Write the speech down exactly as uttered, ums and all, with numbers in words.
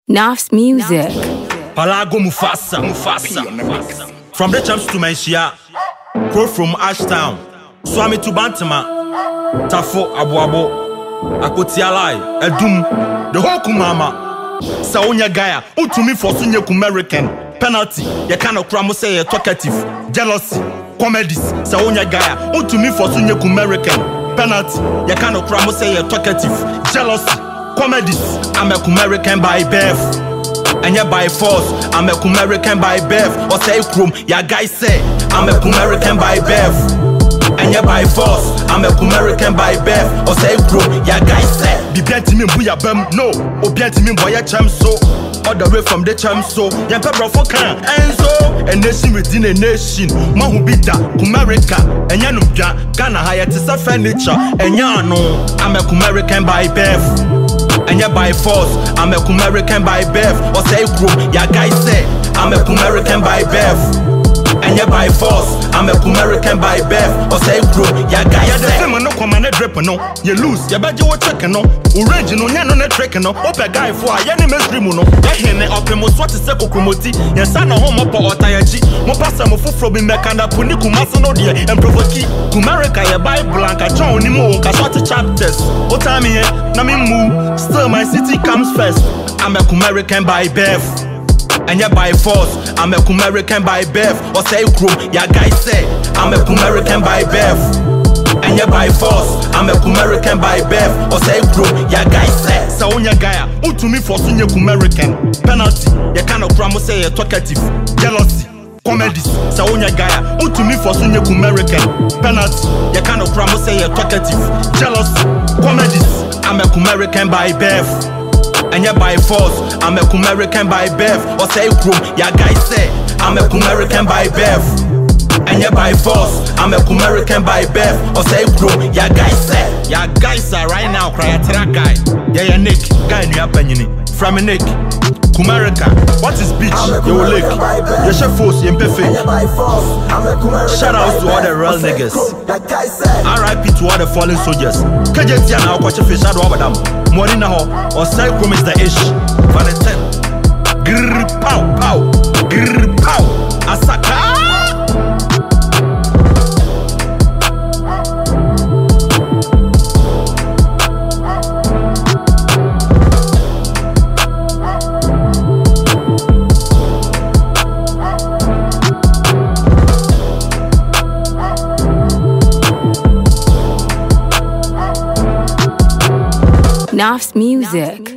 Nafs Music. Palago Mufasa, Mufasa. From the champs to Menshia, Pro from Ashtown, Swami to Bantama, Tafo Abuabo, Akotialai, Edum, the whole Kumama, Saonya Gaya, Utumi for Sunya Kumerican, penalty, you cannot cramo say talkative, jealousy, comedies, Saonya Gaya, Utumi for Sunya Kumerican, penalty, you cannot cramo say talkative, jealousy, comedies, I'm a Kumerican by birth. And yeah, by force, I'm a Kumerican by birth. Or say, Krum, ya guys say, I'm a Kumerican by birth. And yeah, by force, I'm a Kumerican by birth. Or say, Krum, ya guys say, be better me, we are bem, no, or better me, boy, a champ so. All the way from the champ so, ya pepper for can, and so, a nation within a nation, Mahubita, Kumerica, and Yanumja, Ghana, higher to some furniture, and ya no, I'm a Kumerican by birth. And yeah, by force, I'm a Kumerican by birth. Or say, group, ya guys say, I'm a Kumerican by birth. And yeah, by force, I'm a Kumerican by birth. Or say, group, ya guys say, yeah, no come and drip no. You lose, ya bet you were checking no. Original, ya no net tracking no. Open guy for a yani miss no. Ya hene up in most what is Seko Kumoti. Ya son of home up or Tayachi. Mopasa Mofu from Mekanda Puniku Masano dear and Provoki. Kumerica, ya buy Blanca, John Nimo, Kaswati chapters. What time here? Nami move. Still my city comes first. I'm a Kumerican by birth. And yeah, by force, I'm a Kumerican by birth. Or say, crew, ya guys say, I'm a Kumerican by birth. And yeah, by force, I'm a Kumerican by birth. Or say, crew, ya guys say, Saonya Gaya, Utumi for Sunya Kumerican. Penalty, ya cannot cramo say a talkative. Jealousy, comedies, Saonya Gaya, Utumi for Sunya Kumerican. Penalty, ya cannot cramo say a talkative. Jealousy, comedies, I'm a Kumerican by birth. And yeah, by force, I'm a Kumerican by birth. Or say, crew, ya guys say, I'm a Kumerican by birth. And yeah, by force, I'm a Kumerican by birth. Or say, crew, ya guys say, ya guys are right now, cry a track guy. Yeah, yeah, Nick, guy, new opinion. From a Nick, Kumerica, what is beach? You will lick. You should force, you perfect. Shout out to all the real niggas. R I P to all the fallen soldiers. K J T now, watch a fish out over them. Morning now, or say, Krum is the ish. For the ten. Grrr, pow, pow. Grrr, pow. Asaka. Nafs Music.